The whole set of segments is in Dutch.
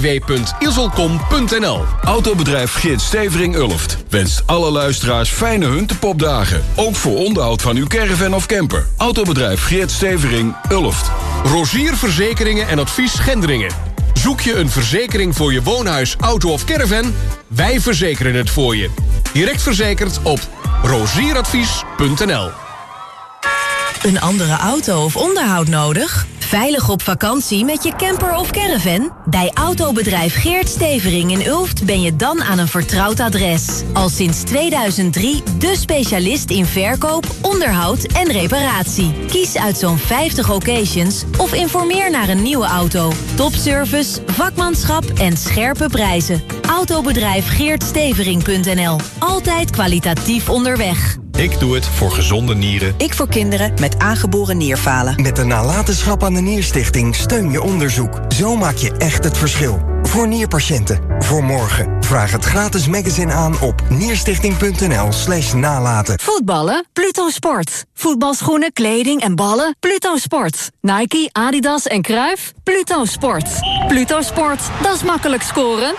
www.iselcom.nl. Autobedrijf Geert Stevering Ulft wenst alle luisteraars fijne Huntepopdagen. Ook voor onderhoud van uw caravan of camper. Autobedrijf Geert Stevering Ulft. Rogier Verzekeringen en Advies Gendringen. Zoek je een verzekering voor je woonhuis, auto of caravan? Wij verzekeren het voor je. Direct verzekerd op rozieradvies.nl. Een andere auto of onderhoud nodig? Veilig op vakantie met je camper of caravan? Bij autobedrijf Geert Stevering in Ulft ben je dan aan een vertrouwd adres. Al sinds 2003 de specialist in verkoop, onderhoud en reparatie. Kies uit zo'n 50 occasions of informeer naar een nieuwe auto. Topservice, vakmanschap en scherpe prijzen. Autobedrijf GeertStevering.nl. Altijd kwalitatief onderweg. Ik doe het voor gezonde nieren. Ik voor kinderen met aangeboren nierfalen. Met de nalatenschap aan de Nierstichting steun je onderzoek. Zo maak je echt het verschil. Voor nierpatiënten. Voor morgen. Vraag het gratis magazine aan op nierstichting.nl/nalaten. Voetballen? Pluto Sport. Voetbalschoenen, kleding en ballen? Pluto Sport. Nike, Adidas en Cruijff? Pluto Sport. Pluto Sport, dat is makkelijk scoren.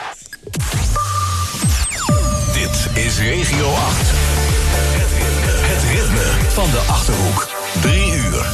Dit is Regio 8. Het ritme van de Achterhoek. 3 uur.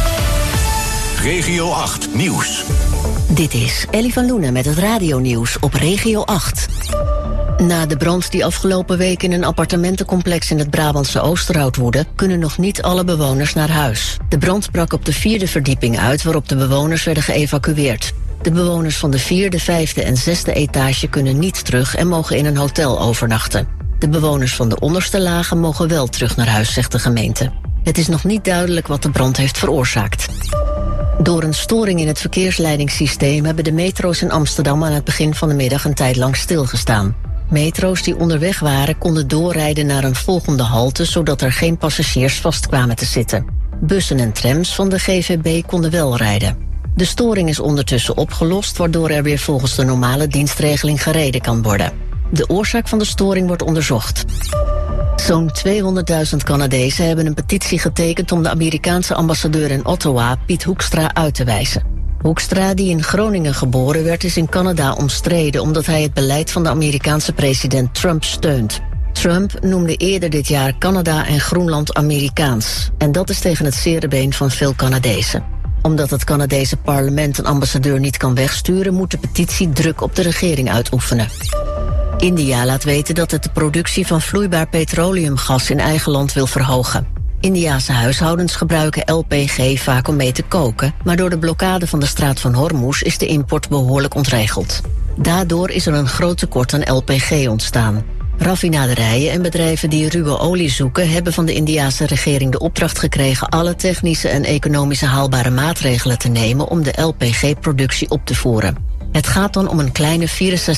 Regio 8 Nieuws. Dit is Ellie van Loenen met het radionieuws op Regio 8. Na de brand die afgelopen week in een appartementencomplex in het Brabantse Oosterhout woedde, kunnen nog niet alle bewoners naar huis. De brand brak op de 4e verdieping uit, waarop de bewoners werden geëvacueerd. De bewoners van de 4e, 5e en 6e etage kunnen niet terug en mogen in een hotel overnachten. De bewoners van de onderste lagen mogen wel terug naar huis, zegt de gemeente. Het is nog niet duidelijk wat de brand heeft veroorzaakt. Door een storing in het verkeersleidingssysteem hebben de metro's in Amsterdam aan het begin van de middag een tijd lang stilgestaan. Metro's die onderweg waren konden doorrijden naar een volgende halte, zodat er geen passagiers vast kwamen te zitten. Bussen en trams van de GVB konden wel rijden. De storing is ondertussen opgelost, waardoor er weer volgens de normale dienstregeling gereden kan worden. De oorzaak van de storing wordt onderzocht. Zo'n 200.000 Canadezen hebben een petitie getekend om de Amerikaanse ambassadeur in Ottawa, Piet Hoekstra, uit te wijzen. Hoekstra, die in Groningen geboren werd, is in Canada omstreden omdat hij het beleid van de Amerikaanse president Trump steunt. Trump noemde eerder dit jaar Canada en Groenland Amerikaans. En dat is tegen het zere been van veel Canadezen. Omdat het Canadese parlement een ambassadeur niet kan wegsturen, moet de petitie druk op de regering uitoefenen. India laat weten dat het de productie van vloeibaar petroleumgas in eigen land wil verhogen. Indiase huishoudens gebruiken LPG vaak om mee te koken, maar door de blokkade van de straat van Hormuz is de import behoorlijk ontregeld. Daardoor is er een groot tekort aan LPG ontstaan. Raffinaderijen en bedrijven die ruwe olie zoeken hebben van de Indiase regering de opdracht gekregen alle technische en economische haalbare maatregelen te nemen om de LPG-productie op te voeren. Het gaat dan om een kleine 64.000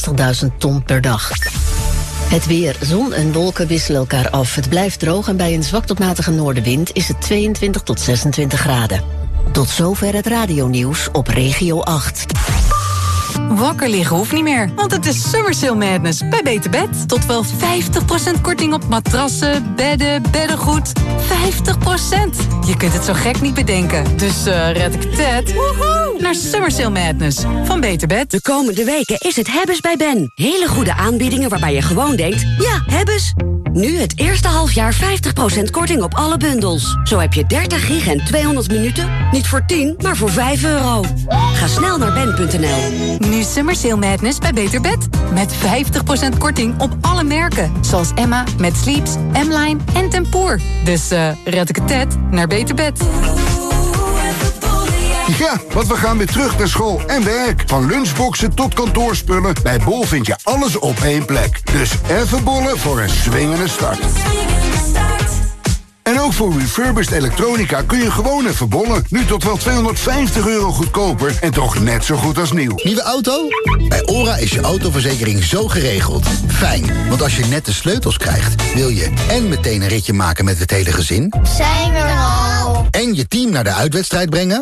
ton per dag. Het weer. Zon en wolken wisselen elkaar af. Het blijft droog en bij een zwak tot matige noordenwind is het 22 tot 26 graden. Tot zover het radionieuws op Regio 8. Wakker liggen hoeft niet meer, want het is Summer Sale Madness bij Beter Bed. Tot wel 50% korting op matrassen, bedden, beddengoed. 50%! Je kunt het zo gek niet bedenken. Dus red ik het naar Summer Sale Madness van Beter Bed. De komende weken is het hebbes bij Ben. Hele goede aanbiedingen waarbij je gewoon denkt, ja, hebbes. Nu het eerste halfjaar 50% korting op alle bundels. Zo heb je 30 gig en 200 minuten. Niet voor 10, maar voor €5. Ga snel naar ben.nl. Nu Summer Sale Madness bij Beter Bed. Met 50% korting op alle merken. Zoals Emma met Sleeps, M-Line en Tempoor. Dus red ik het naar Beter Bed. Ja, want we gaan weer terug naar school en werk. Van lunchboxen tot kantoorspullen. Bij Bol vind je alles op één plek. Dus even bollen voor een swingende start. En ook voor refurbished elektronica kun je gewoon even bollen. Nu tot wel €250 goedkoper en toch net zo goed als nieuw. Nieuwe auto? Bij OHRA is je autoverzekering zo geregeld. Fijn, want als je net de sleutels krijgt, wil je en meteen een ritje maken met het hele gezin. Zijn we er al? En je team naar de uitwedstrijd brengen.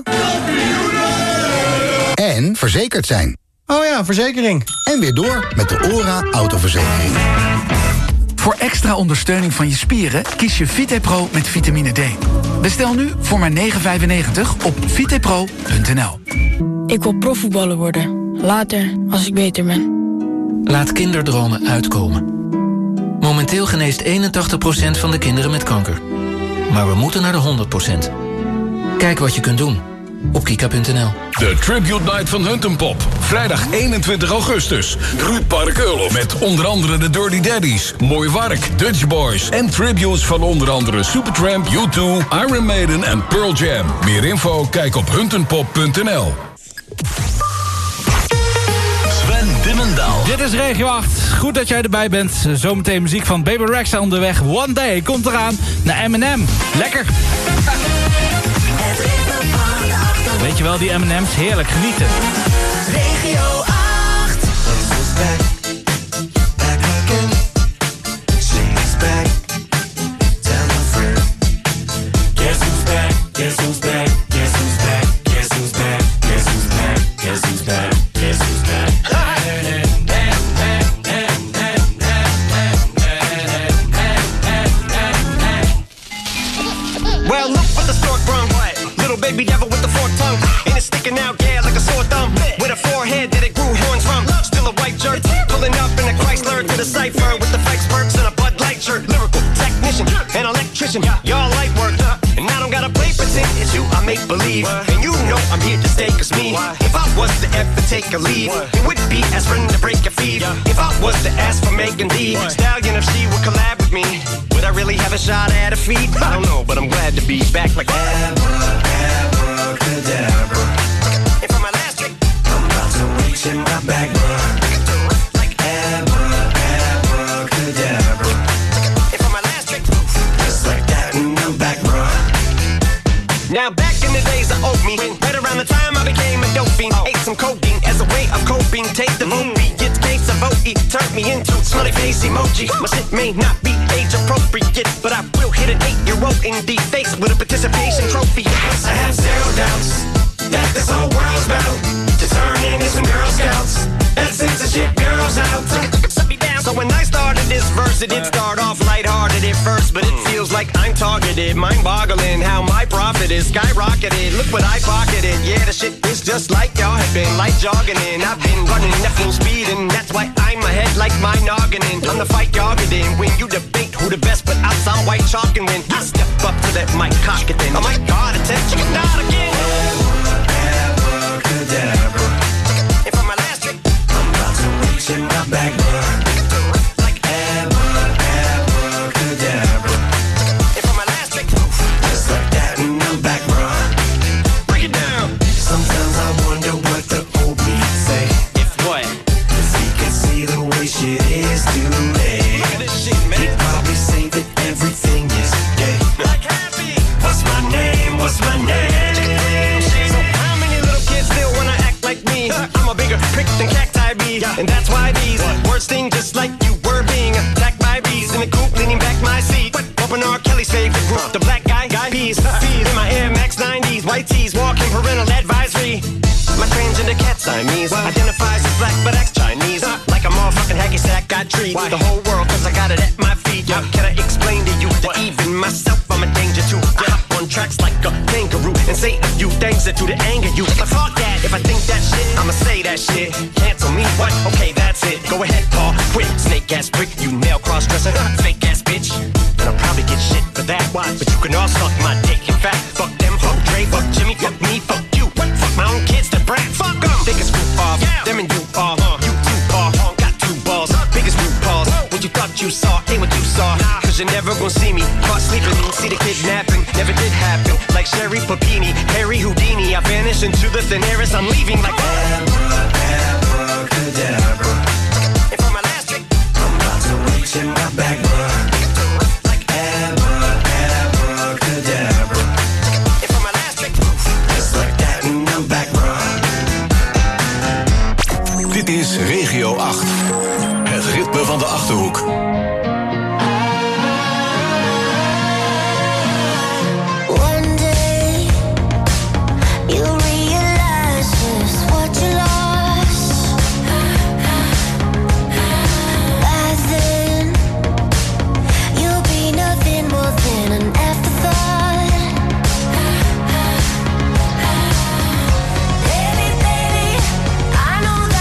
En verzekerd zijn. Oh ja, verzekering. En weer door met de OHRA autoverzekering. Voor extra ondersteuning van je spieren kies je VitePro met vitamine D. Bestel nu voor maar €9,95 op vitepro.nl. Ik wil profvoetballer worden, Later, als ik beter ben. Laat kinderdromen uitkomen. Momenteel geneest 81% van de kinderen met kanker. Maar we moeten naar de 100%. Kijk wat je kunt doen op kika.nl. De Tribute Night van Huntenpop. Vrijdag 21 augustus. Ruud Park-Ulof met onder andere de Dirty Daddies, Mooi Wark, Dutch Boys en tributes van onder andere Supertramp, U2, Iron Maiden en Pearl Jam. Meer info, kijk op huntenpop.nl. Sven Dimmendaal. Dit is Regio 8. Goed dat jij erbij bent. Zometeen muziek van Baby Rexha onderweg. One Day komt eraan naar Eminem. Lekker. Weet je wel, die M&M's, heerlijk genieten. Regio 8. She's back. Back again. She's back. Tell a friend. Guess who's back? Guess who's back? Guess who's back? Guess who's back? Guess who's back? Guess who's back? Guess who's back? Well, look what the stork brung. Little baby devil with the forked tongue. And it's sticking out, yeah, like a sore thumb. With a forehead that it grew horns from. Still a white jerk, pulling up in a Chrysler to the cipher with the fake spurts and a Bud Light shirt. Lyrical technician, an electrician, y'all light work. And I don't gotta play pretend, it's you I make believe. And you know I'm here to stay, cause me, if I was to ever take a leave, it would be as friend to break your feet. If I was to ask for Megan D, Stallion, if she would collab with me, would I really have a shot at a feat? I don't know, but I'm glad to be back like abracadabra. And for my last trick, I'm about to reach in my back, bruh. Like abracadabra. And for my last trick, just like that, and I'm back, bruh. Now back in the days of oat me, right around the time I became a dope fiend, ate some codeine as a way of coping. Take the vote beat, get the case of OE, turned me into smiley face emoji. My shit may not be age appropriate, but I will hit an 8-year-old in the face with a participation trophy. I have zero doubts that this whole world's bound to turn into some Girl Scouts. That sends the shit girls out. So when I started this verse, it did start off lighthearted at first, but it feels like I'm targeted. Mind-boggling how my profit is skyrocketed. Look what I pocketed. Yeah, the shit is just like y'all have been, like jogging in. I've been running at full speed, and that's why I'm ahead like my noggin in. I'm the fight y'all get in when you debate who the best, but I sound white chalk, and when I step up to that mic, cock it then. Oh my God, attention, not again. Abracadabra. And for my last trick, I'm about to reach in my bag, bruh. Like abracadabra. And for my last trick, just like that, and I'm back, bruh. Break it down. Sometimes I wonder what the old me say. If what? Cause he can see the way shit is today. Look at this shit, man. He'd probably say that everything is gay. Like happy. What's my name? What's my name? So how many little kids still wanna act like me? I'm a bigger prick than cacti bees, and that's why these words sting just like you were being attacked by bees in the coop, leaning back my seat. Open R. Kelly's favorite group, the black guy peas. Feed in my Air Max 90s, white tees, walking parental advisory. My transgender cat Siamese identifies as black but acts Chinese. Like a motherfucking hacky sack, I treat the whole world cause I got it at my feet. How can I explain to you that even myself I'm a danger to? I hop on tracks like a kangaroo and say a few things that do to anger you. But fuck that, if I think that shit, I'ma say that shit. Cancel me, what? Okay, that's it. Go ahead, Paul, quit. Snake ass prick, you nail cross-dresser, fake ass bitch. And I'll probably get shit for that. Why? But you can all suck my dick. In fact, fuck them, fuck Dre, fuck Jimmy, fuck me, fuck you. Fuck my own kids, the brat. Fuck them. Biggest group off, them and you are. You two are, got two balls. Biggest group balls. What you thought you saw ain't what you saw. Cause you're never gonna see me caught sleeping. See the kidnapping, never did happen. Like Sherry Papini, Harry Houdini. I vanish into the thin air as I'm leaving like abracadabra. And for my last trick, I'm about to reach in my bag, bruh. Like abracadabra. And for my last trick, just like that, and I'm back, bruh. Dit is Regio 8. Het ritme van de Achterhoek. I know that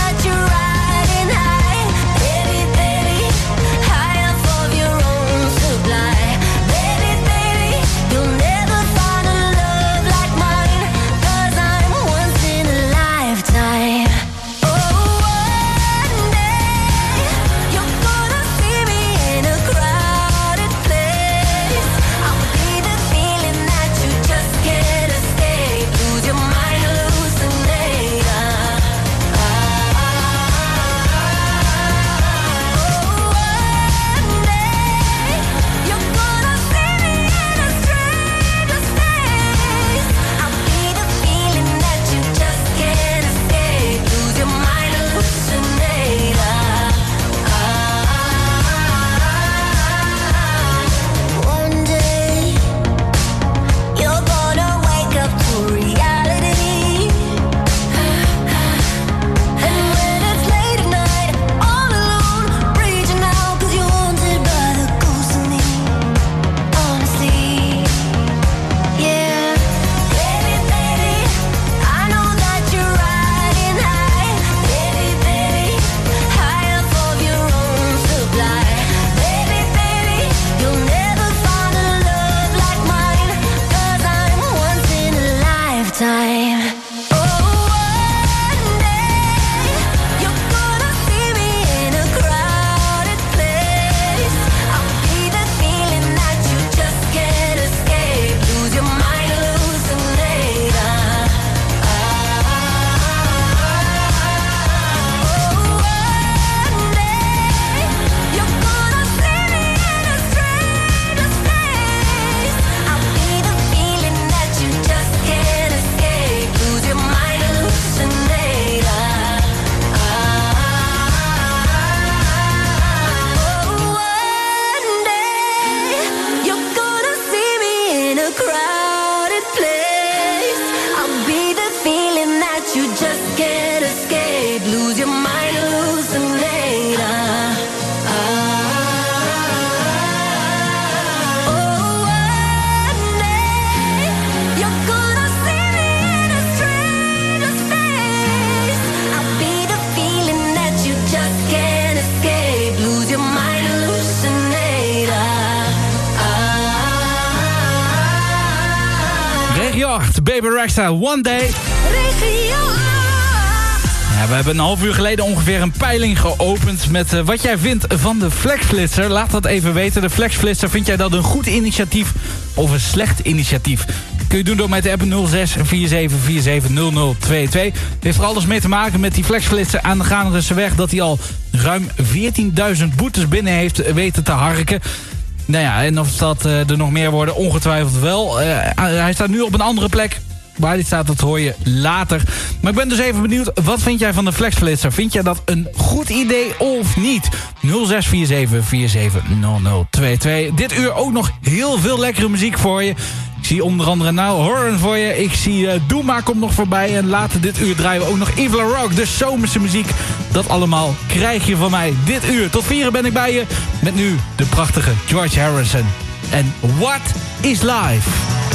8, Baby Rexha, One Day. Regio 8. Ja, we hebben een half uur geleden ongeveer een peiling geopend met wat jij vindt van de Flexflitser. Laat dat even weten. De Flexflitser, vind jij dat een goed initiatief of een slecht initiatief? Kun je doen door met de app 06 47 47 0022. Het heeft er alles mee te maken met die Flexflitser aan de Gaanderenseweg, dat hij al ruim 14.000 boetes binnen heeft weten te harken. Nou ja, en of dat er nog meer worden, ongetwijfeld wel. Hij staat nu op een andere plek. Waar die staat, dat hoor je later. Maar ik ben dus even benieuwd, wat vind jij van de Flexflitser? Vind jij dat een goed idee of niet? 0647 47 0022. Dit uur ook nog heel veel lekkere muziek voor je. Ik zie onder andere Nou Horan voor je. Ik zie Doe Maar komt nog voorbij. En later dit uur draaien we ook nog Yves Laroque. De zomerse muziek. Dat allemaal krijg je van mij dit uur. Tot 4 ben ik bij je. Met nu de prachtige George Harrison. En What is Life?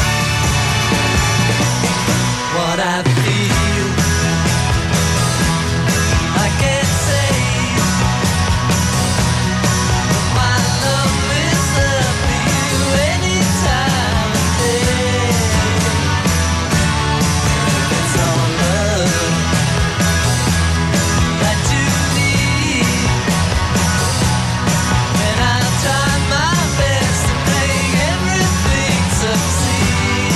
What I feel, I can't say. My love is up for you anytime of day. It's all love that you need, and I'll try my best to make everything succeed.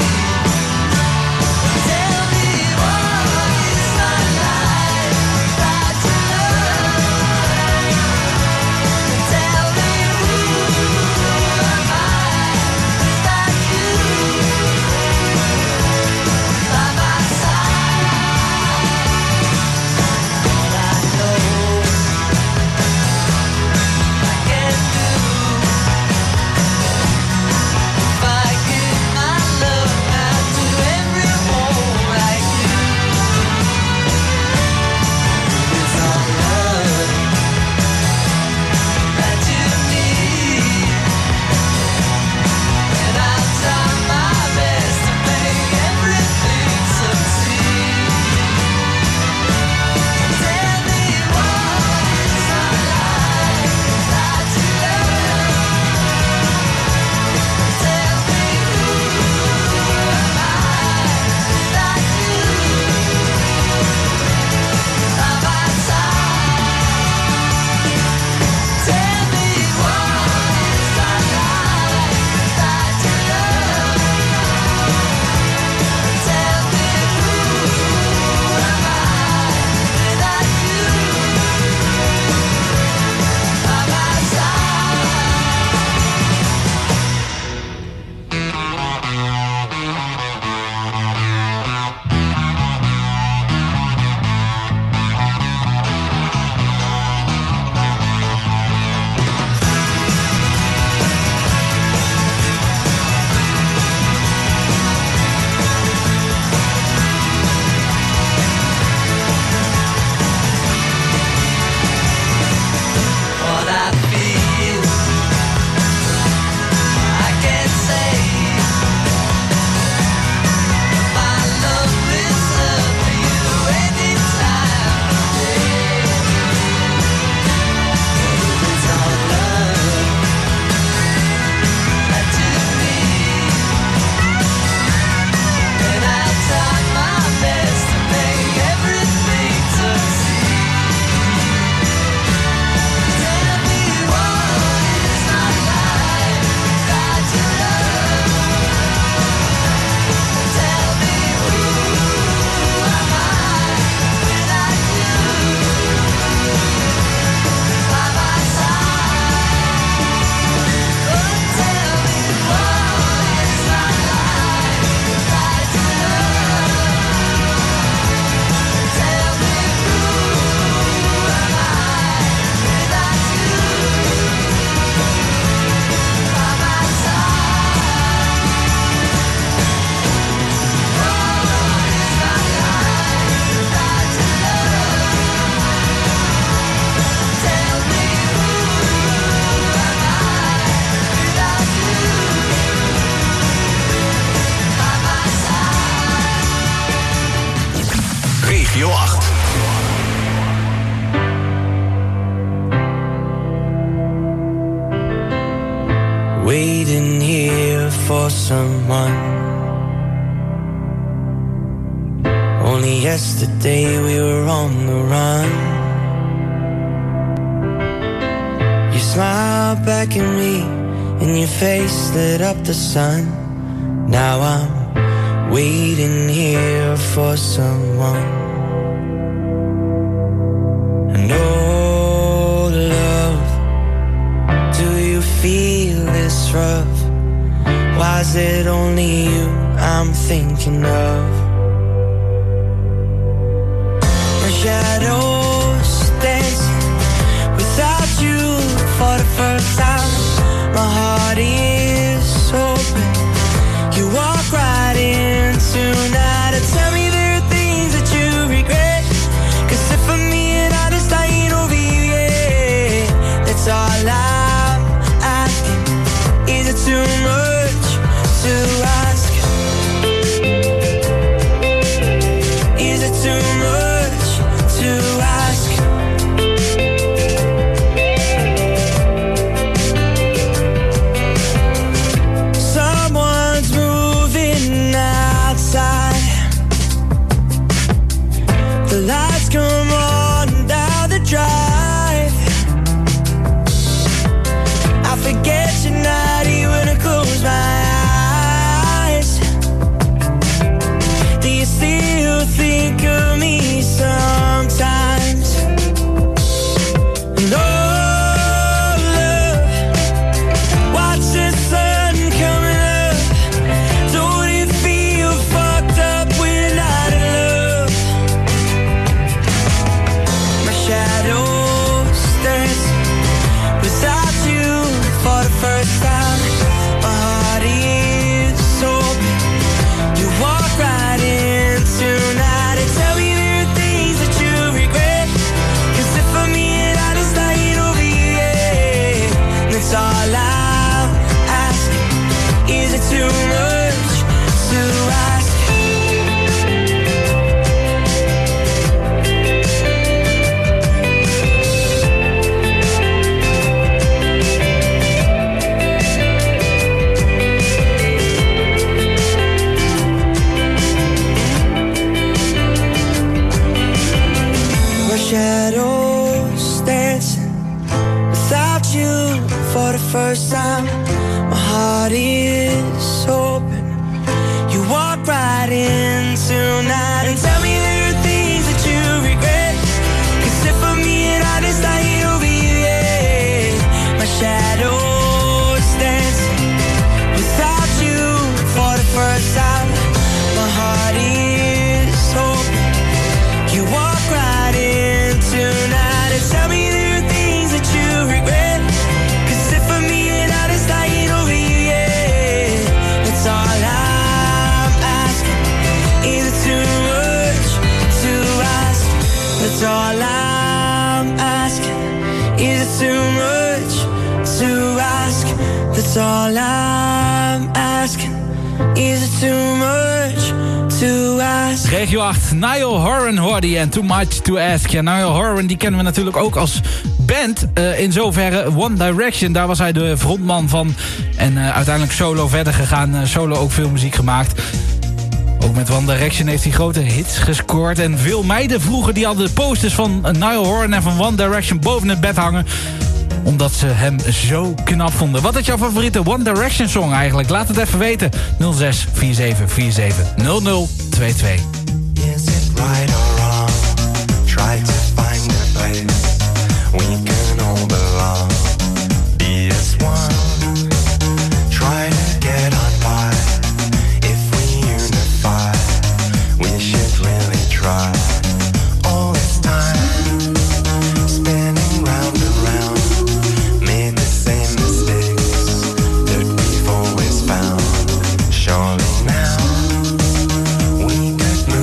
Tell me what is my life without your love? Tell me who am I without you by my side? What I know I can do if I give my love out to everyone like you. It's all love that you need, and I'll try my best to make everything succeed. Tell me what is my life without your love? Tell me who am I without you by my side? Tell me what is my life without your love? Tell me who am I without you by my What I feel, I can't say. My love is up for you anytime of day. It's all love that you need, and I'll try my best to make everything succeed. Tell me what is my life without your love? Tell me who am I without you by my side? Oh, tell me what is my life without your love? Tell me who am I without you by my side? What is my life without your love? Tell me who am I without you by my side? Regio 8. Waiting here for someone yesterday we were on the run. You smiled back at me and your face lit up the sun. Now I'm waiting here for someone. And oh love, do you feel this rough? Why is it only you I'm thinking of? My shadows dancing without you for the first time. My heart is open. You walk right in tonight and tell me there are things that you regret. 'Cause if I'm being honest, I ain't over you yet. That's all I'm asking. Is it too much to ask? Is it too much to ask? Someone's moving outside. The lights come on down the drive. I forget you're not here when I close my eyes. Do you still think of me sometimes? No, love, watch the sun coming up. Don't it feel fucked up when we're not in love? My shadows dance without you for the first time. My heart is open. You walk right in tonight and tell me there are things that you regret. 'Cause if I'm being honest, I ain't over you yet. That's all I'm asking. Is it too much to ask? My shadows dancing without you for the first time. My heart is open. You walk right in tonight and tell me there are things that you regret. 'Cause if I'm being honest, I ain't over you yet. My shadows dancing without you for the first time. My heart is open. You walk right in tonight and tell me there are things that you regret. 'Cause if I'm being honest, I ain't over you yet. That's all I'm asking. Is it too much to ask? That's all I'm asking. Is it too much to ask? That's all I'm asking. Is it too much to ask? Regio 8, Niall Horan hoorde je en Too Much to Ask. Ja, Niall Horan die kennen we natuurlijk ook als band. In zoverre One Direction, daar was hij de frontman van. En uiteindelijk solo verder gegaan. Solo ook veel muziek gemaakt. Ook met One Direction heeft hij grote hits gescoord. En veel meiden vroeger die hadden de posters van Niall Horan en van One Direction boven het bed hangen. Omdat ze hem zo knap vonden. Wat is jouw favoriete One Direction song eigenlijk? Laat het even weten. 06 47 47 0022. Is it right or wrong? Try to find a place we can all belong. Be as one. Try to get on by. If we unify, we should really try. All this time, spinning round and round, made the same mistakes that we've always found. Surely now we could move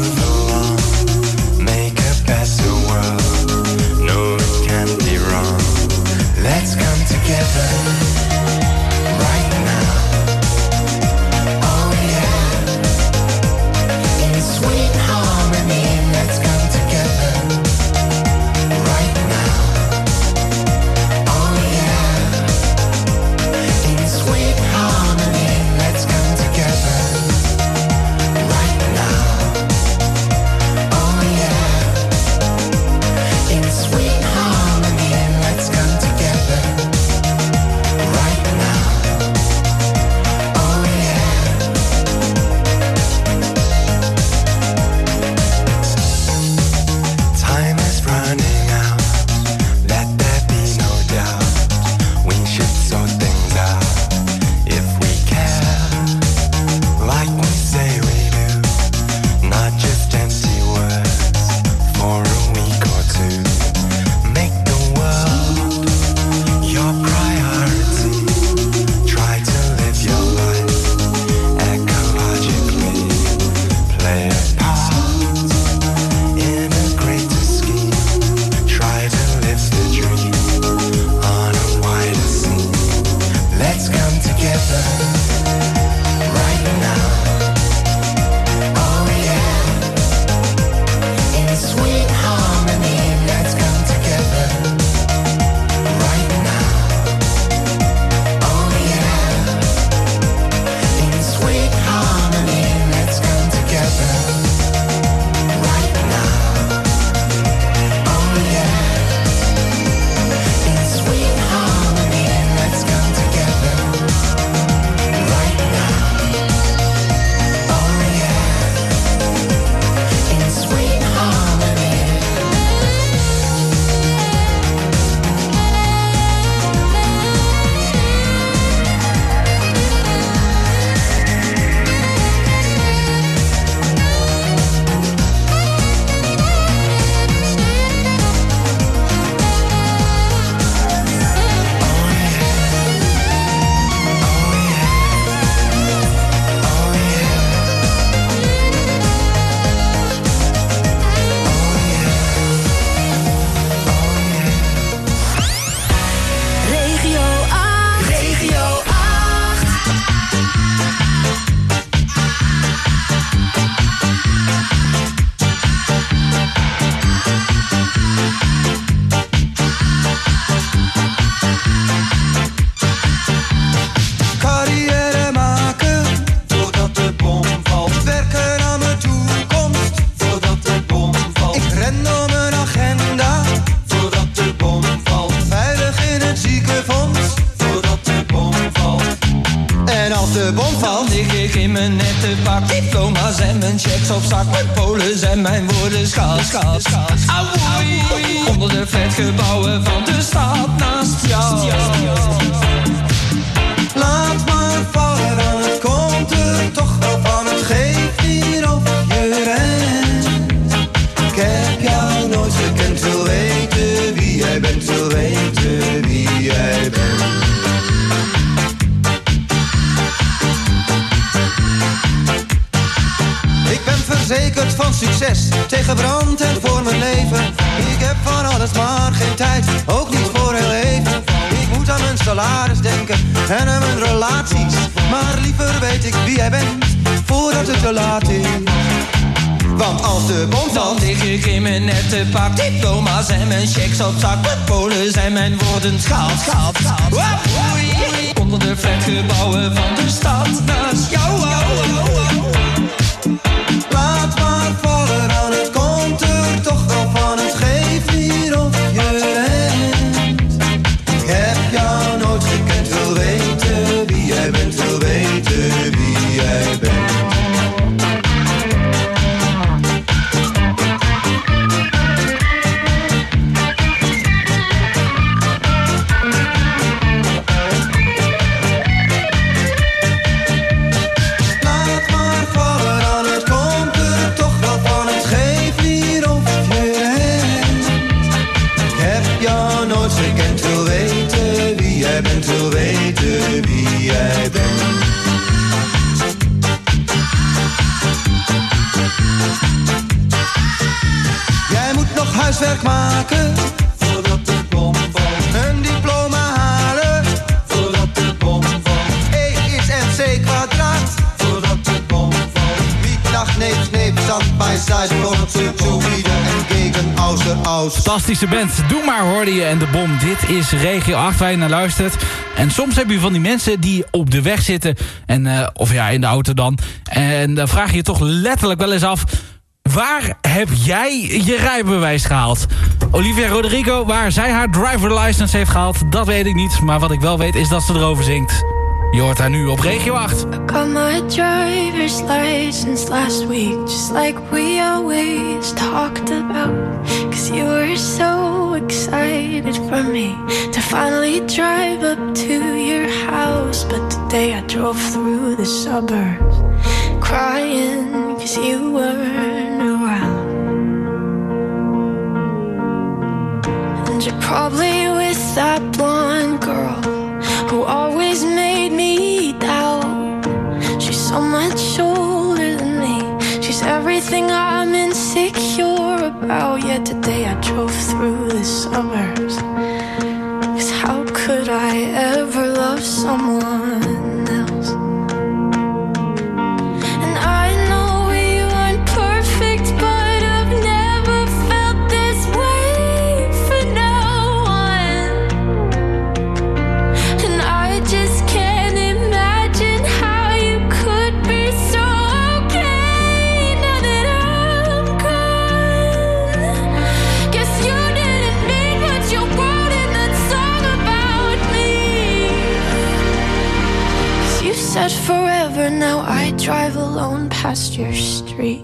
pak, diploma's en mijn checks op zak. Mijn polen en mijn woorden schat. Auwoei, onder de flatgebouwen van de stad naast jou. Laat maar vallen, dan het komt er toch wel van. Het geeft hier of je rent. Ik heb jou nooit gekend, wil weten wie jij bent, wil weten wie jij bent. Ik ben verzekerd van succes, tegen brand en voor mijn leven. Ik heb van alles maar geen tijd, ook niet voor heel even. Ik moet aan mijn salaris denken en aan mijn relaties. Maar liever weet ik wie jij bent, voordat het te laat is. Want als de bom valt, lig ik in mijn nette pak, diploma's en mijn checks op zak. Mijn polen zijn mijn woorden schat. Auwoei, onder de flatgebouwen van de stad naast jou. Laat maar vallen, dan het komt er toch wel van. Het geeft hier of je rent. Ik heb jou nooit gekend, wil weten wie jij bent, wil weten wie jij bent. Wil weten wie jij bent. Jij moet nog huiswerk maken voordat de bom valt. Een diploma halen voordat de bom valt. E is MC kwadraat voordat de bom valt. Wiet, nacht, neep, zand, bijzijde, blond, zo wieder en gegen außer aus. Fantastische band. Doe maar, hoorde je. En de bom, dit is Regio 8 waar je naar luistert. En soms heb je van die mensen die op de weg zitten. En, of ja, in de auto dan. En dan vraag je je toch letterlijk wel eens af: waar heb jij je rijbewijs gehaald? Olivia Rodrigo, waar zij haar driver license heeft gehaald, dat weet ik niet. Maar wat ik wel weet is dat ze erover zingt. Je hoort haar nu op Regio 8. I got my driver's license last week, just like we always talked about. Cause you were so excited for me to finally drive up to your house. But today I drove through the suburbs crying cause you weren't around. And you're probably with that blonde girl who always made me doubt. She's so much older than me. She's everything I'm insecure about. Yet today I drove through the suburbs. 'Cause how could I ever love someone else? And I know we weren't perfect, but I've never felt this way for no one. And I just can't imagine how you could be so okay now that I'm gone. Guess you didn't mean what you wrote in that song about me. 'Cause you said forever, now I drive alone past your street.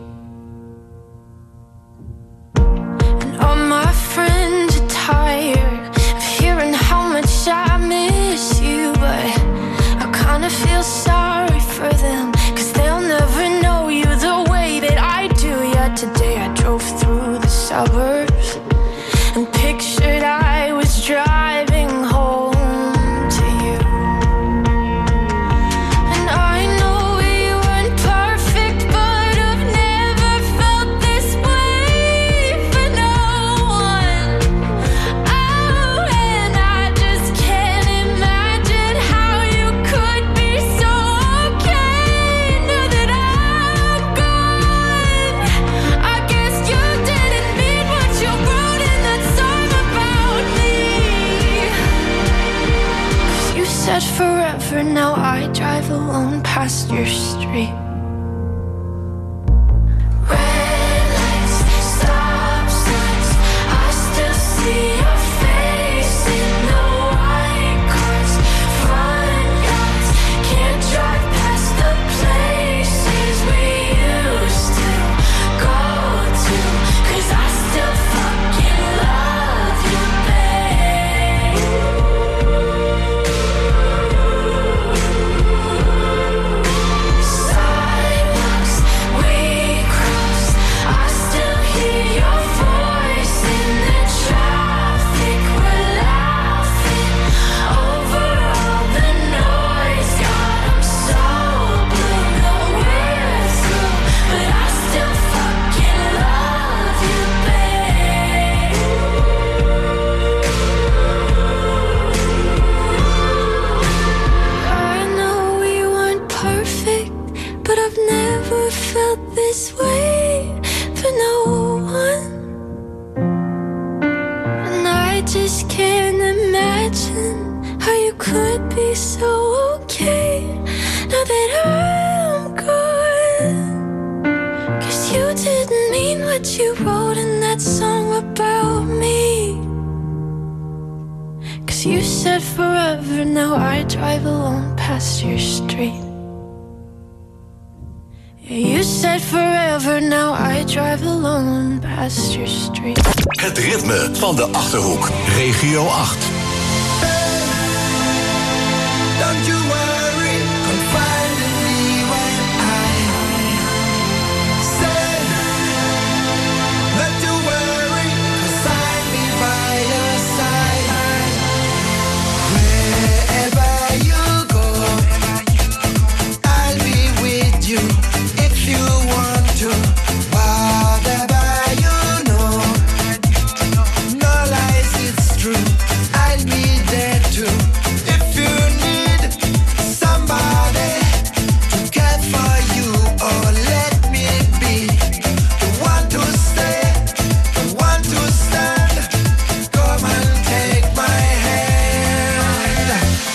And all my friends are tired of hearing how much I miss you, but I kinda feel sorry for them, 'cause they'll never know you the way that I do. Yet today I drove through the suburbs and pictured I was driving home to you. And I know we weren't perfect, but I've never felt this way for no one. Oh, and I just can't imagine how you could be so okay now that I'm gone. I guess you didn't mean what you wrote in that song about me. 'Cause you said forever, now I drive alone past your street. Red lights, stop signs, I still see your face in the white cars, front yards. Can't drive past the places we just can't imagine how you could be so okay now that I'm gone. 'Cause you didn't mean what you wrote in that song about me. 'Cause you said forever, now I drive alone past your street. You said forever, now I drive alone past your street. Het ritme van de Achterhoek. Regio 8. Don't you worry, confide in me when I say not to worry, 'cause I'll be by your side. Wherever you go, I'll be with you if you want to. Whatever you know, no lies, it's true. I'll be there too. If you need somebody to care for you, or let me be the one to stay, the one to stand. Come and take my hand.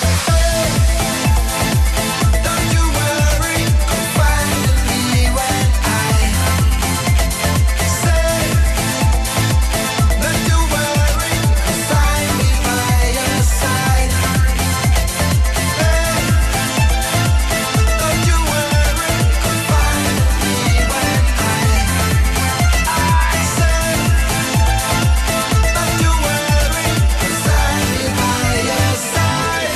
Don't you worry, confide in me when I say not to worry, 'cause I'll be by your side. Don't you worry, confide in me when I say not to worry, 'cause I'll be by your side.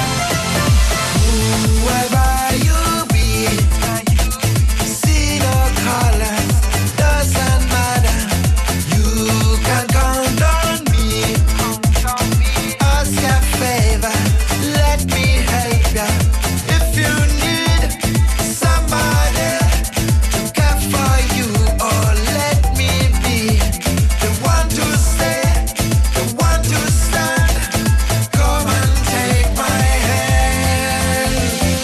Whoever you be, see no colors, doesn't matter. You can count on me. Ask a favor, let me help ya. If you need somebody to care for you, or let me be the one to stay, the one to stand. Come and take my hand.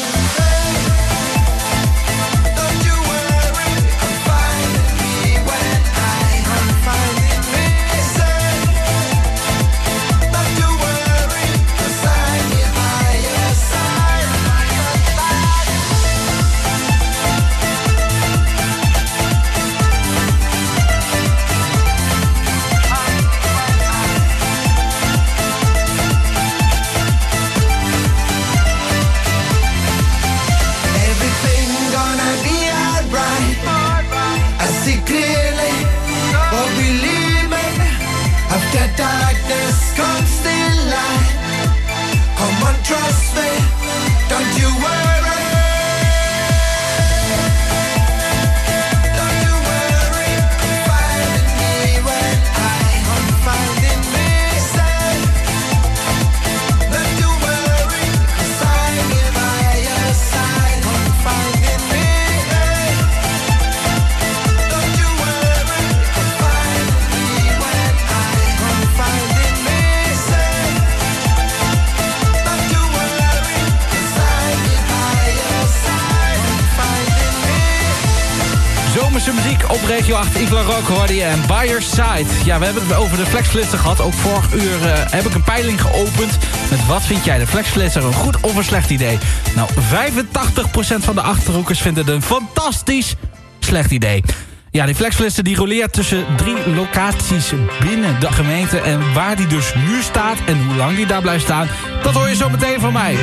Don't you worry, confide in me when I confide in me. Say not to worry, 'cause I'll be by your side. Everything gonna be alright. I see clearly, but believe me, after darkness comes the light. Come on, trust me, don't you worry. Don't you worry, confide in me when I confide in me. Say not to worry, 'cause I'll be by your side. Confide in me. Don't you worry, confide in me when I confide in me. Say not to worry, 'cause I'll be by your side. Confide in me. Zomerse muziek op Regio 8. Yves Laroque hoorde je en By Your Side. Ja, we hebben het over de flexflitser gehad. Ook vorig uur heb ik een peiling geopend. Met wat vind jij, de flexflitser, een goed of een slecht idee? Nou, 85% van de Achterhoekers vindt het een fantastisch slecht idee. Ja, die flexflitser die roleert tussen 3 locaties binnen de gemeente. En waar die dus nu staat en hoe lang die daar blijft staan, dat hoor je zo meteen van mij.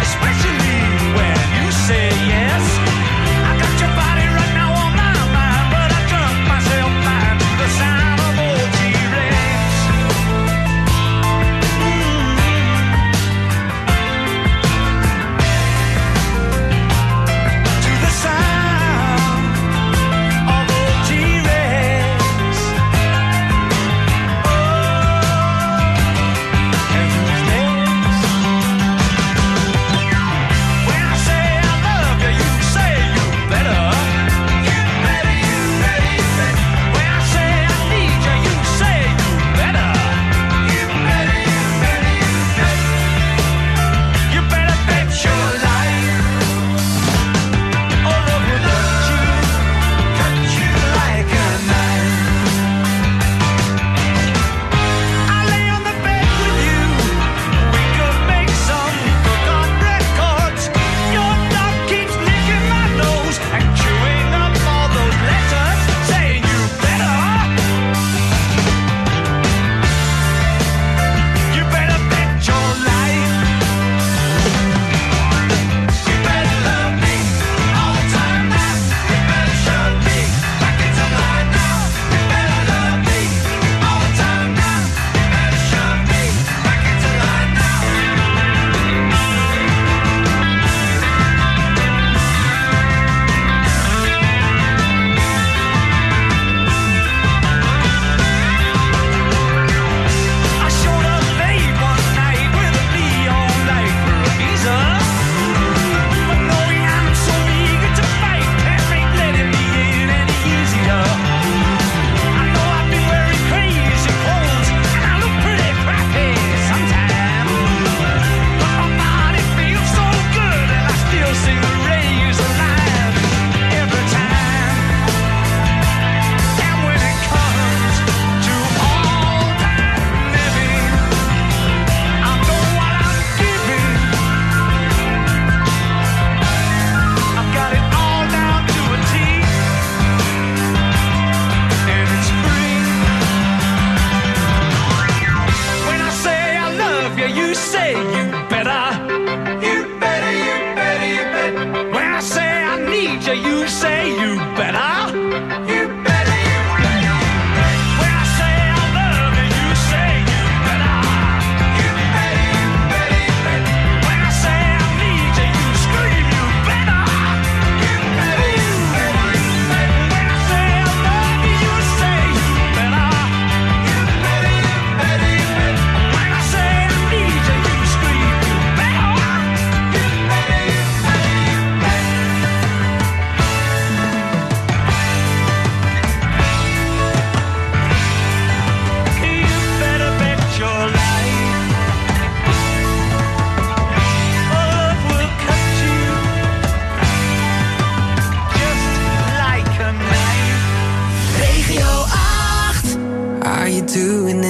Especially when you say yes. I got your body right now on my mind.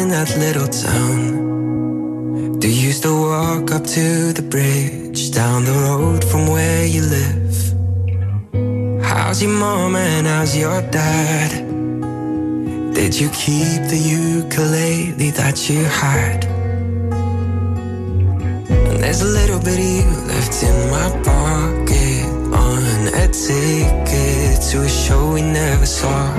that little town? Do you still walk up to the bridge down the road from where you live? How's your mom and how's your dad? Did you keep the ukulele that you had? And there's a little bit of you left in my pocket on a ticket to a show we never saw.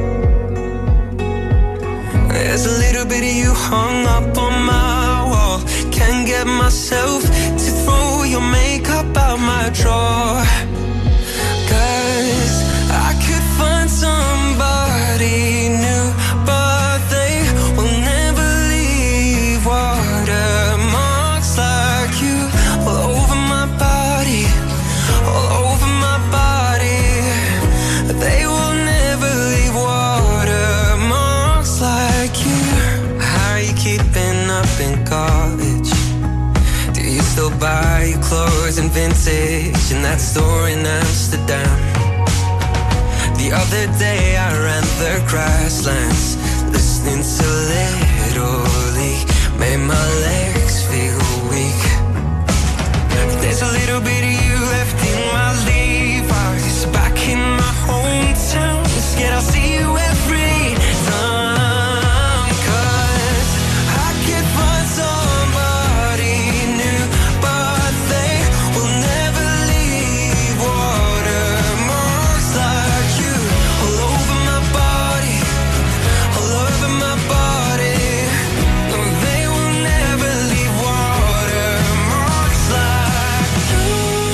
There's a little bit of you hung up on my wall. Can't get myself to throw your makeup out my drawer. 'Cause I could find somebody new, but they will never leave watermarks like you all over my body, all over my body. They will never leave watermarks like you. How are you keeping up in college? Do you still buy your clothes in vintage in that store in Amsterdam? The other day I ran the grasslands, listening to Little League, made my legs feel weak. There's a little bit of you left in my Levi's, back in my hometown. Scared I'll see you every time. 'Cause I could find somebody new, but they will never leave watermarks like you all over my body, all over my body. No, they will never leave watermarks like you.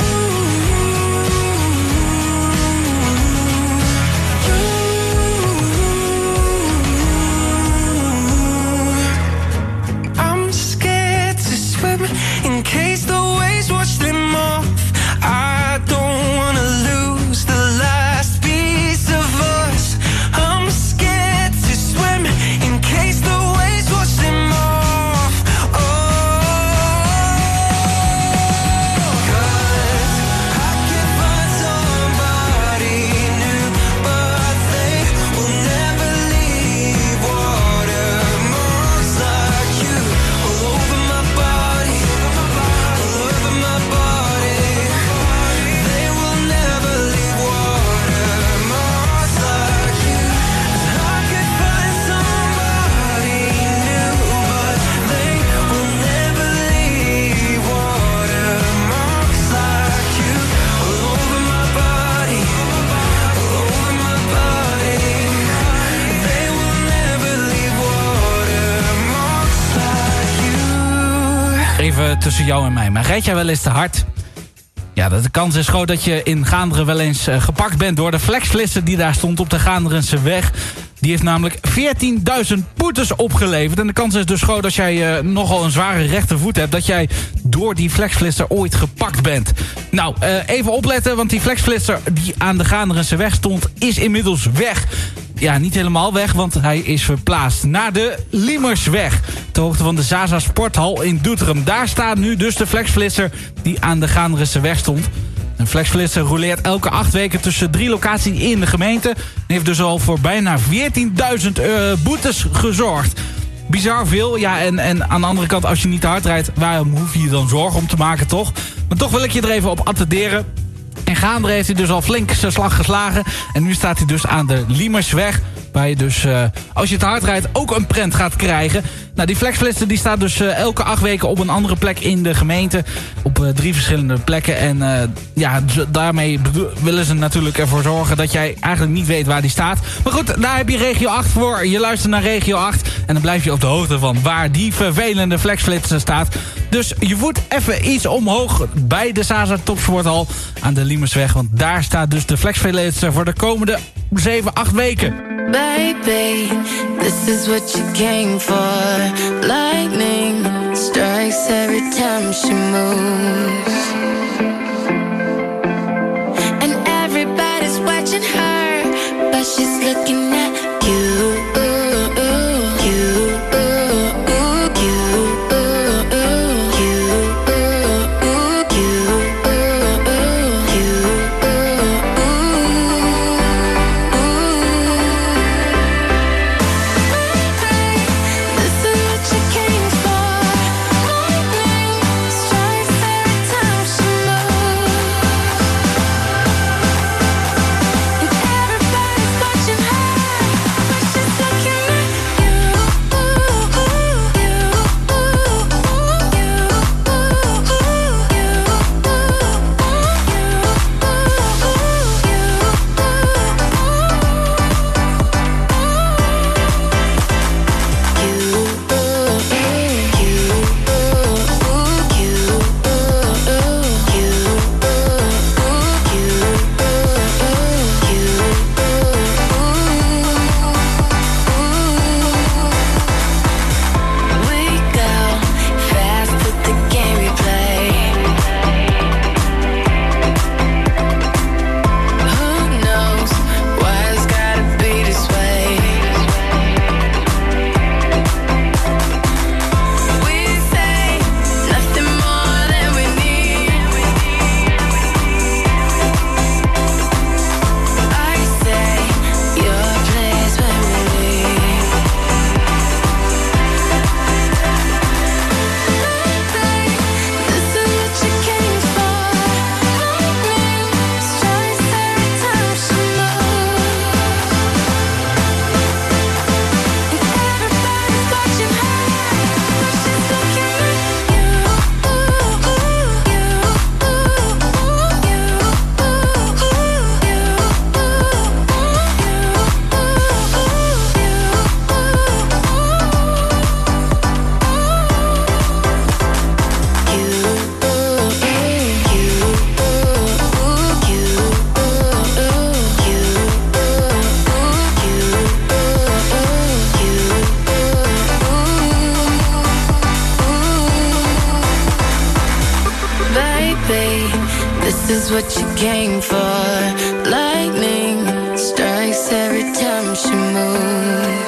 I'm scared to swim in case the waves wash them off. I don't wanna lose the last piece of us. I'm scared to swim in case the waves wash them off. Oh, 'cause I can find somebody new, but they will never leave watermarks like you all over my body, all over my body. They will never leave watermarks like you. I could find somebody new, but they will never leave watermarks like you all over my body, all over my body. They will never leave watermarks like you. Even tussen jou en mij, maar rijd jij wel eens te hard? Ja, de kans is groot dat je in Gaanderen wel eens gepakt bent door de flexflisser die daar stond op de Gaanderense weg. Die heeft namelijk 14.000 boetes opgeleverd. En de kans is dus groot als jij nogal een zware rechtervoet hebt, dat jij door die flexflisser ooit gepakt bent. Nou, even opletten, want die flexflisser die aan de Gaanderense weg stond is inmiddels weg. Ja, niet helemaal weg, want hij is verplaatst naar de Liemersweg. Ter hoogte van de Zaza Sporthal in Doetinchem. Daar staat nu dus de flexflisser die aan de Gaanderense weg stond. Een flexflisser rouleert elke 8 weken tussen 3 locaties in de gemeente. En heeft dus al voor bijna 14.000 boetes gezorgd. Bizar veel, ja, en aan de andere kant, als je niet te hard rijdt, waarom hoef je je dan zorgen om te maken, toch? Maar toch wil ik je er even op attenderen. In Gaanderen heeft hij dus al flink zijn slag geslagen. En nu staat hij dus aan de Liemersweg, waar je dus, als je te hard rijdt, ook een prent gaat krijgen. Nou, die flexflitser die staat dus elke 8 weken op een andere plek in de gemeente. Op 3 verschillende plekken. En ja, daarmee willen ze natuurlijk ervoor zorgen dat jij eigenlijk niet weet waar die staat. Maar goed, daar heb je Regio 8 voor. Je luistert naar Regio 8. En dan blijf je op de hoogte van waar die vervelende flexflitser staat. Dus je voet even iets omhoog bij de Zaza Topsporthal aan de Liemersweg. Want daar staat dus de flexflitser voor de komende 7-8 weken. Baby, this is what you came for. Lightning strikes every time she moves. And everybody's watching her, but she's looking at you. This is is what you came for. Lightning strikes every time she moves.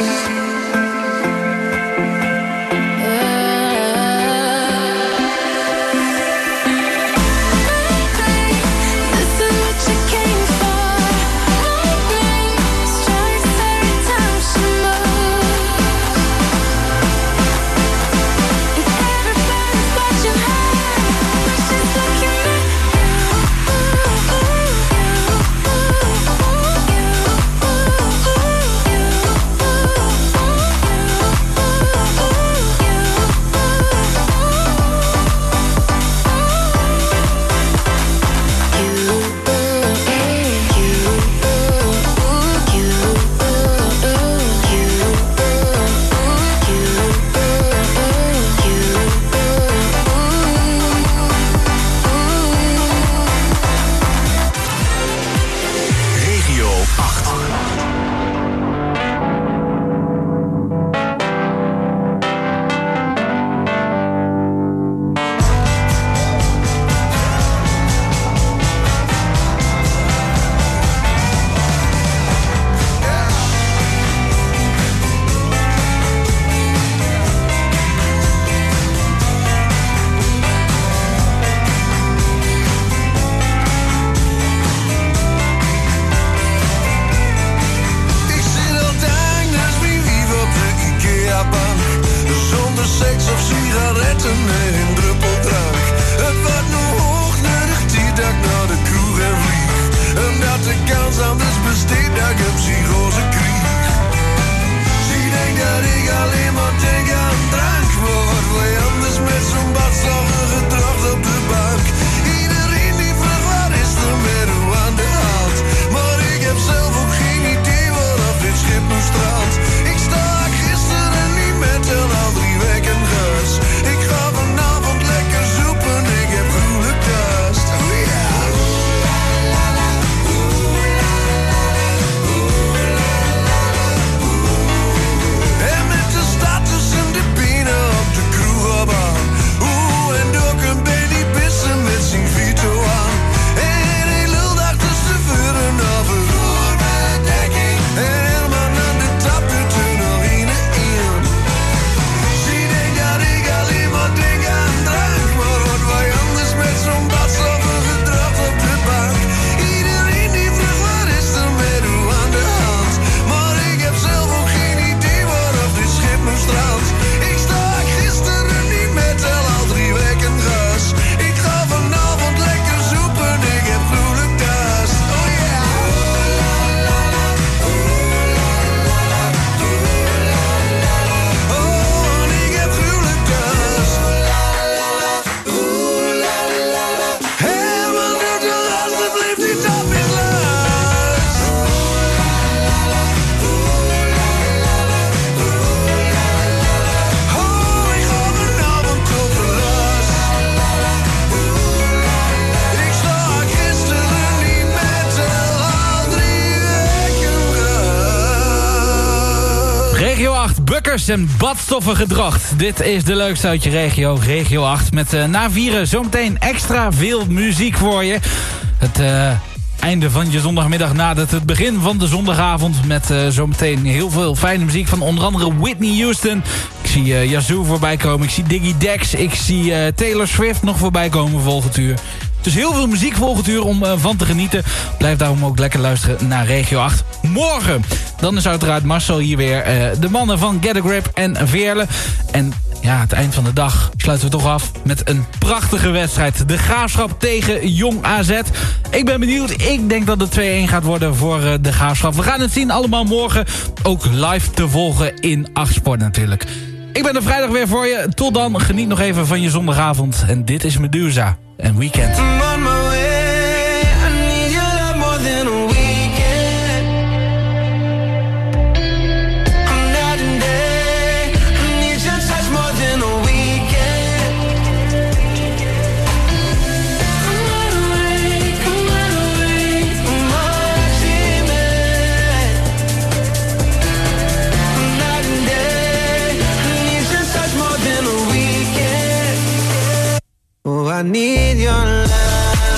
Bukkers en badstoffengedracht. Dit is de leukste uit je regio, regio 8. Met na vieren zometeen extra veel muziek voor je. Het einde van je zondagmiddag nadert het begin van de zondagavond. Met zometeen heel veel fijne muziek van onder andere Whitney Houston. Ik zie Yazoo voorbij komen. Ik zie Diggy Dex. Ik zie Taylor Swift nog voorbij komen volgend uur. Dus heel veel muziek volgend uur om van te genieten. Blijf daarom ook lekker luisteren naar Regio 8. Morgen, dan is uiteraard Marcel hier weer. De mannen van Get a Grip en Veerle. En ja, het eind van de dag sluiten we toch af met een prachtige wedstrijd. De Graafschap tegen Jong AZ. Ik ben benieuwd. Ik denk dat het 2-1 gaat worden voor de Graafschap. We gaan het zien allemaal morgen. Ook live te volgen in 8 Sport natuurlijk. Ik ben er vrijdag weer voor je. Tot dan, geniet nog even van je zondagavond. En dit is Medusa en Weekend. I need your love.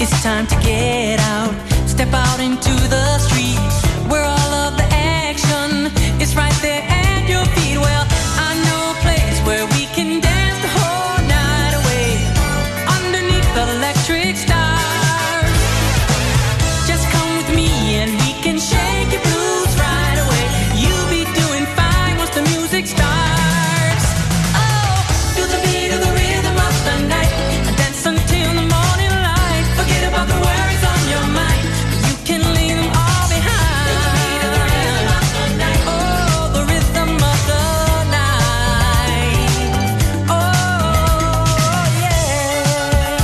It's time to get out. Step out into the street where all of the action is right there at your feet. Well, I know a place where we can dance the whole night away underneath the electric stars. Just come with me and we can shake your blues right away. You'll be doing fine once the music starts. Oh, feel the beat of the rhythm of the night. Dance until the morning light. Forget about the worries on your mind. You can leave them all behind. Feel the beat of the rhythm of the night. Oh, the rhythm of the night. Oh, yeah.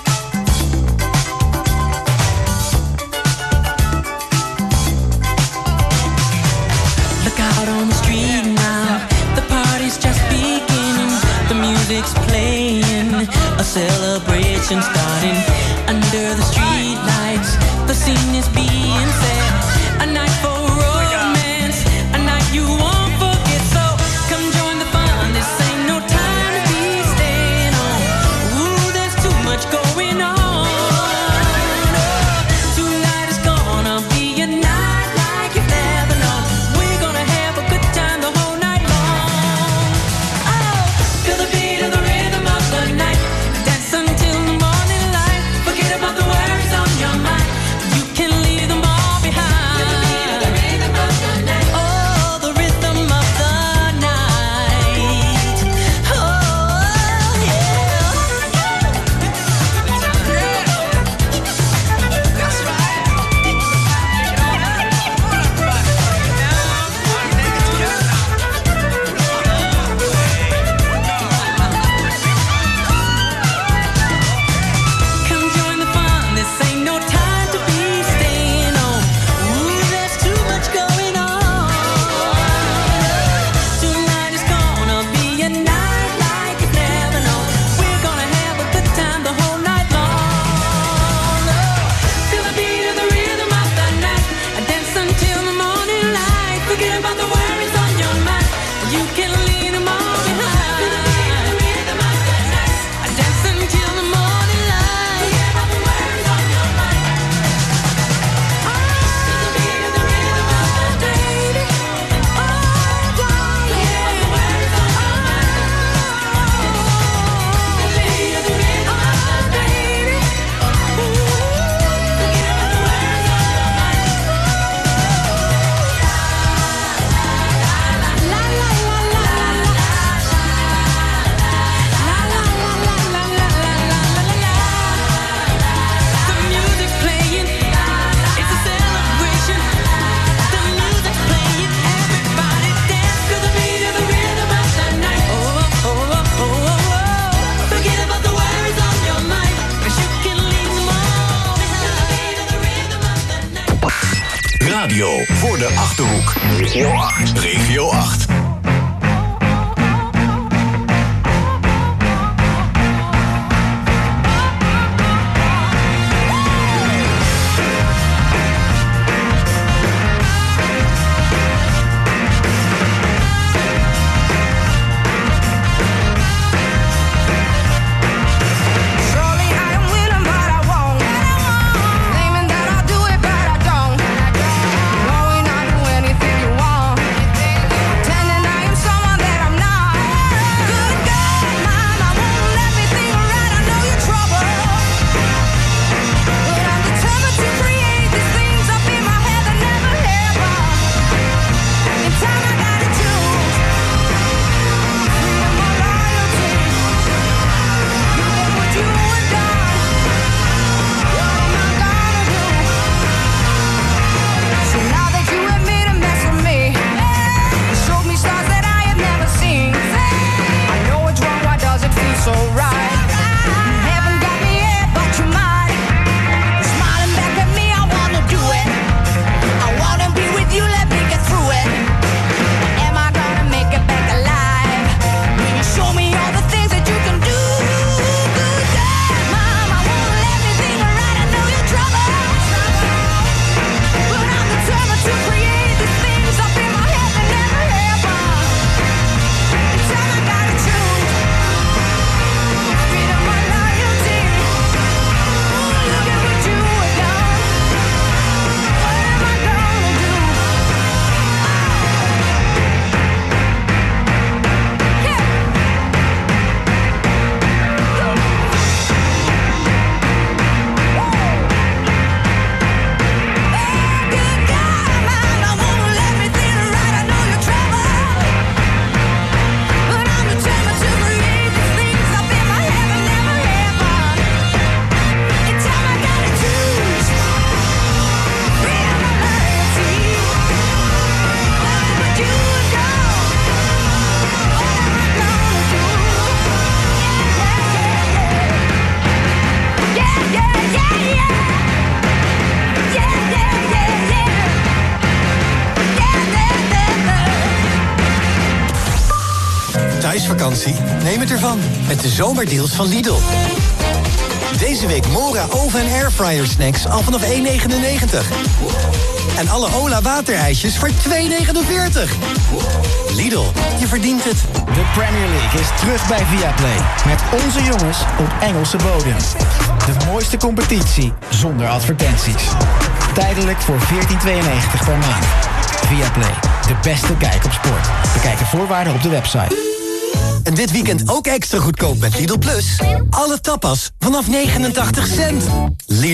Look out on the street now. The party's just beginning. The music's playing. A celebration starting under the street lights. The scene is being set. A night for romance. A night you won't forget. So come join the fun. This ain't no time to be staying on. Ooh, there's too much going on. Tonight is gonna be a night like you've never known. We're gonna have a good time the whole night long. Oh, feel the beat of the rhythm of the night. Dance until the morning light. Forget about the worries on your mind. You can leave them all behind. Feel the beat of the rhythm of the night. Oh, the rhythm of the night. Oh, yeah. That's right. Come join the fun. This ain't no time to be staying on. Ooh, there's too much going on. Tonight is gonna be a night like you've never known. We're gonna have a good time the whole night long. Feel the beat of the rhythm of the night. Dance until the morning light. Forget about the worries on your mind. You can leave them all behind. Feel the beat of the rhythm of the night. Dance until the morning light. Forget about the worries on your mind. Feel the beat of the rhythm of the night. Oh, forget about the worries on your mind. Feel the beat of the rhythm of the night. Forget about the worries on your mind. La la la la la la. La la la la la la la la la. The music's playing. It's a celebration. The music's playing. Everybody dance to the beat of the rhythm of the night. Oh, oh, oh, oh, oh. Forget about the worries on your mind. 'Cause you can leave them all behind. The beat of the rhythm of the night. Radio voor de Achterhoek. Regio 8. Regio 8. Surely I am willing, but I won't. Claiming that I'll do it, but I don't. Knowing I'll do anything you want. Pretending vakantie? Neem het ervan met de zomerdeals van Lidl. Deze week Mora oven- en airfryer snacks al vanaf 1,99. En alle Ola waterijsjes voor 2,49. Lidl, je verdient het. De Premier League is terug bij Viaplay. Met onze jongens op Engelse bodem. De mooiste competitie zonder advertenties. Tijdelijk voor 14,92 per maand. Viaplay, de beste kijk op sport. Bekijk de voorwaarden op de website. En dit weekend ook extra goedkoop met Lidl Plus. Alle tapas vanaf 89 cent. Lidl.